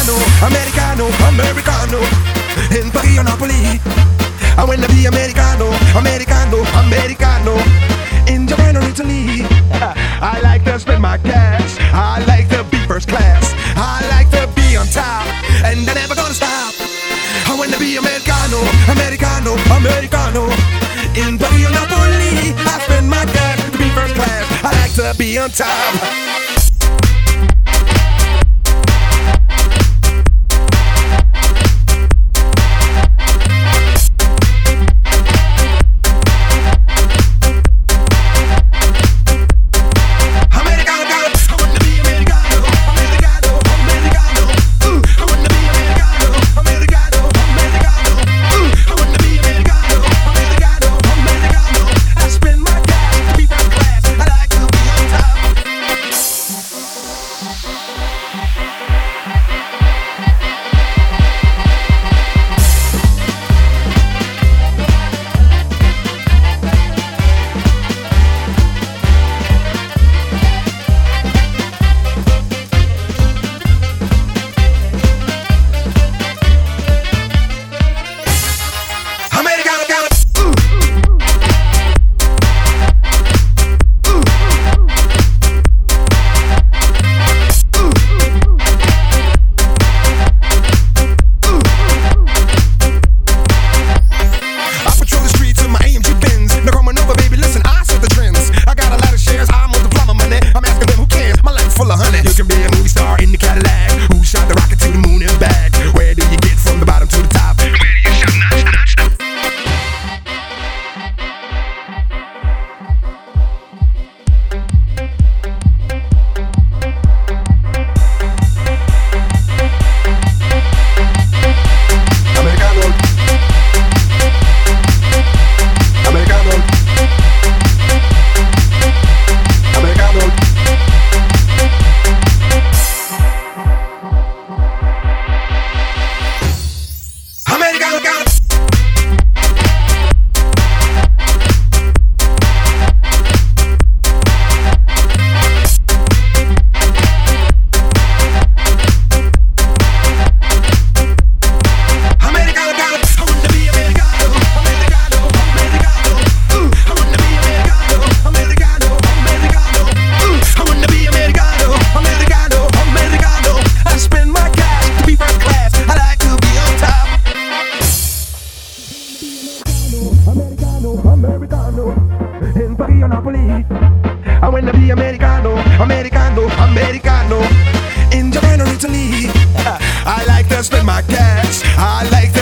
Americano, Americano, in Paris or Napoli. I wanna be Americano, Americano, Americano, in Japan or Italy. I like to spend my cash, I like to be first class, I like to be on top, and I'm never gonna stop. I wanna be Americano, Americano, Americano, in Paris or Napoli. I spend my cash to be first class, I like to be on top. Americano, in Paris or Napoli. I wanna be Americano, Americano, Americano, in Japan or Italy. I like to spend my cash, I like to